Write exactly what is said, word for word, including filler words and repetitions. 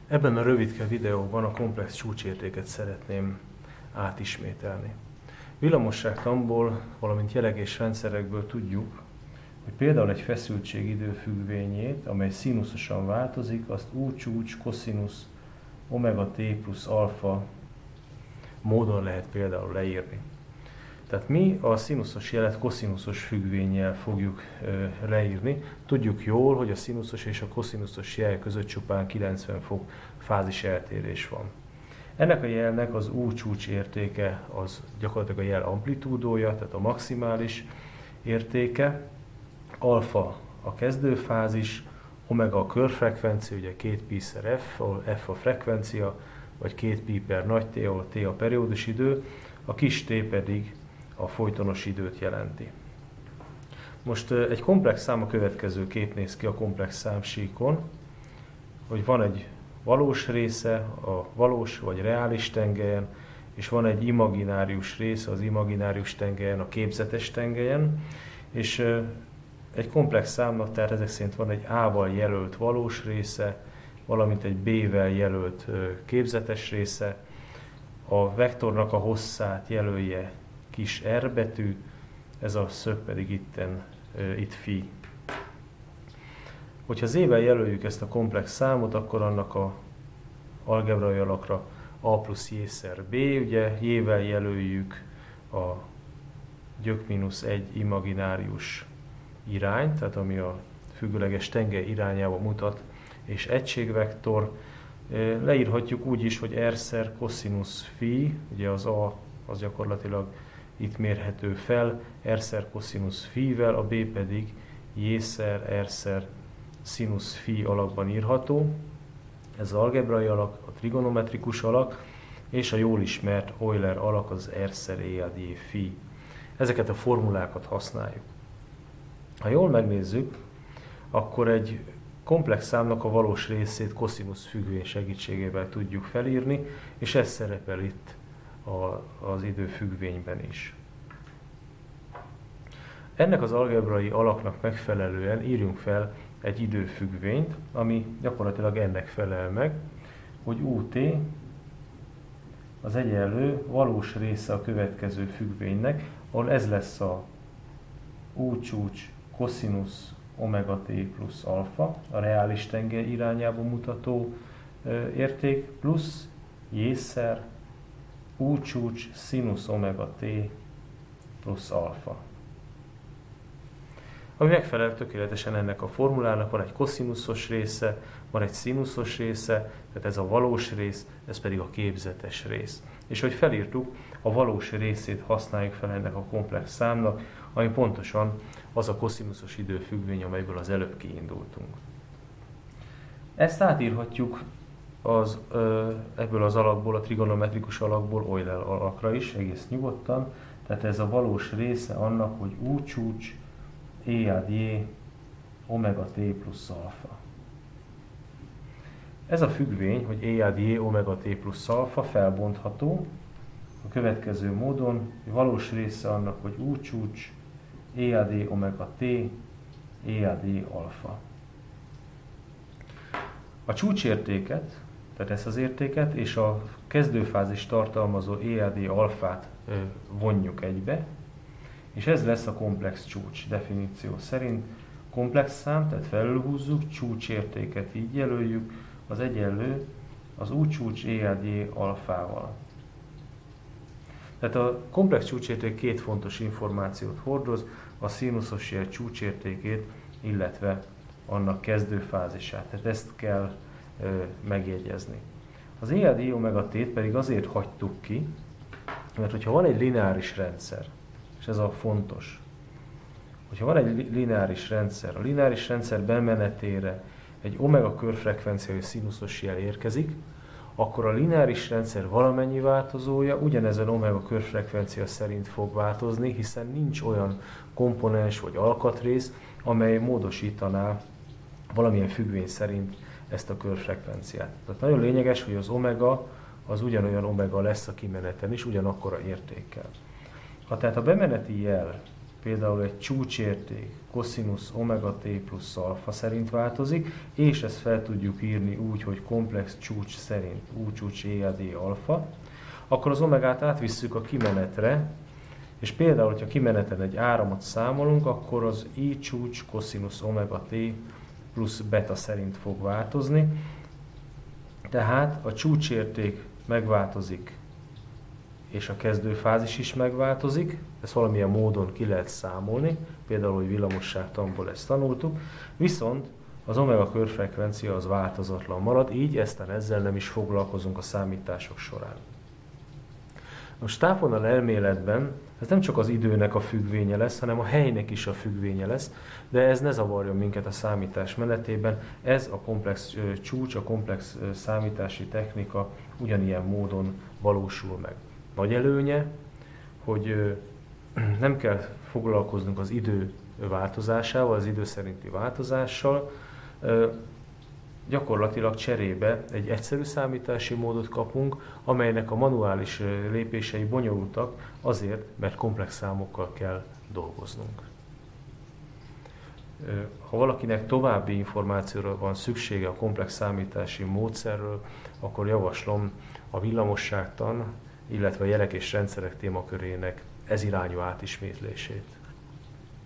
Ebben a rövidke videóban a komplex csúcsértéket szeretném átismételni. Villamosságtanból, valamint jelegésrendszerekből tudjuk, hogy például egy feszültség időfüggvényét, amely színuszosan változik, azt U csúcs, koszinusz, omega t plusz alfa módon lehet például leírni. Tehát mi a színuszos jelet koszinuszos függvénnyel fogjuk ö, leírni. Tudjuk jól, hogy a színuszos és a koszinuszos jel között csupán kilencven fok fázis eltérés van. Ennek a jelnek az U csúcs értéke az gyakorlatilag a jel amplitúdója, tehát a maximális értéke, alfa a kezdőfázis, omega a körfrekvencia, ugye két pi szer f, ahol f a frekvencia, vagy két pi per nagy T, ahol T a periódus idő, a kis t pedig a folytonos időt jelenti. Most egy komplex szám a következő kép néz ki a komplex számsíkon, hogy van egy valós része a valós vagy reális tengelyen, és van egy imaginárius része az imaginárius tengelyen, a képzetes tengelyen, és egy komplex számnak, tehát ezek szerint van egy A-val jelölt valós része, valamint egy B-vel jelölt képzetes része, a vektornak a hosszát jelölje kis r betű, ez a szög pedig itten, itt phi. Hogyha z-vel jelöljük ezt a komplex számot, akkor annak a algebrai alakra a plusz j szer b, ugye j-vel jelöljük a gyök mínusz egy imaginárius irányt, tehát ami a függőleges tengely irányába mutat, és egységvektor. Leírhatjuk úgy is, hogy r szer koszinusz phi, ugye az a az gyakorlatilag itt mérhető fel, r szer koszinusz phi-vel, a b pedig j szer r szer szinusz phi alakban írható. Ez az algebrai alak, a trigonometrikus alak, és a jól ismert Euler alak, az r szer e ad j phi. Ezeket a formulákat használjuk. Ha jól megnézzük, akkor egy komplex számnak a valós részét koszinusz függvény segítségével tudjuk felírni, és ez szerepel itt a, az időfüggvényben is. Ennek az algebrai alaknak megfelelően írjunk fel egy időfüggvényt, ami gyakorlatilag ennek felel meg, hogy ut az egyenlő valós része a következő függvénynek, ahol ez lesz a U csúcs koszinusz omega t plusz alfa, a reális tengely irányába mutató ö, érték, plusz j szer U csúcs szinusz omega t plusz alfa. Ami megfelel tökéletesen ennek a formulának, van egy koszinuszos része, van egy szinuszos része, tehát ez a valós rész, ez pedig a képzetes rész. És hogy felírtuk, a valós részét használjuk fel ennek a komplex számnak, ami pontosan az a koszinuszos időfüggvény, amelyből az előbb kiindultunk. Ezt átírhatjuk az, ebből az alakból, a trigonometrikus alakból Euler alakra is, egész nyugodtan. Tehát ez a valós része annak, hogy U csúcs e ad j omega t plusz alfa. Ez a függvény, hogy e ad j omega t plusz alfa felbontható a következő módon, hogy valós része annak, hogy U csúcs e ad j omega t e ad j alfa. A csúcsértéket, tehát ezt az értéket és a kezdőfázis tartalmazó e ad j alfát vonjuk egybe, és ez lesz a komplex csúcs definíció szerint. Komplex szám, tehát felülhúzzuk, csúcsértéket így jelöljük, az egyenlő az U csúcs e ad j alfával. Tehát a komplex csúcsérték két fontos információt hordoz, a színuszos jel csúcsértékét, illetve annak kezdőfázisát. Tehát ezt kell ö, megjegyezni. Az e ad j omega t pedig azért hagytuk ki, mert hogyha van egy lineáris rendszer, és ez a fontos, hogyha van egy lineáris rendszer, a lineáris rendszer bemenetére egy omega körfrekvenciájú színuszos jel érkezik, akkor a lineáris rendszer valamennyi változója ugyanezen omega körfrekvencia szerint fog változni, hiszen nincs olyan komponens vagy alkatrész, amely módosítaná valamilyen függvény szerint ezt a körfrekvenciát. Tehát nagyon lényeges, hogy az omega az ugyanolyan omega lesz a kimeneten is, ugyanakkora értékkel. Ha tehát a bemeneti jel például egy csúcsérték koszinusz omega t plusz alfa szerint változik, és ezt fel tudjuk írni úgy, hogy komplex csúcs szerint U csúcs E A D alfa, akkor az omegát átvisszük a kimenetre, és például, hogyha kimeneten egy áramot számolunk, akkor az I csúcs koszinusz omega t plusz beta szerint fog változni. Tehát a csúcsérték megváltozik, és a kezdőfázis is megváltozik, ezt valamilyen módon ki lehet számolni, például, hogy villamosságtanból ezt tanultuk, viszont az omega körfrekvencia az változatlan marad, így eztán ezzel nem is foglalkozunk a számítások során. Most távolvonal elméletben ez nem csak az időnek a függvénye lesz, hanem a helynek is a függvénye lesz, de ez ne zavarjon minket a számítás menetében, ez a komplex csúcs, a komplex számítási technika ugyanilyen módon valósul meg. Nagy előnye, hogy nem kell foglalkoznunk az idő változásával, az idő szerinti változással, gyakorlatilag cserébe egy egyszerű számítási módot kapunk, amelynek a manuális lépései bonyolultak azért, mert komplex számokkal kell dolgoznunk. Ha valakinek további információra van szüksége a komplex számítási módszerről, akkor javaslom a villamosságtan, illetve a jelek és rendszerek témakörének ez irányú átismétlését.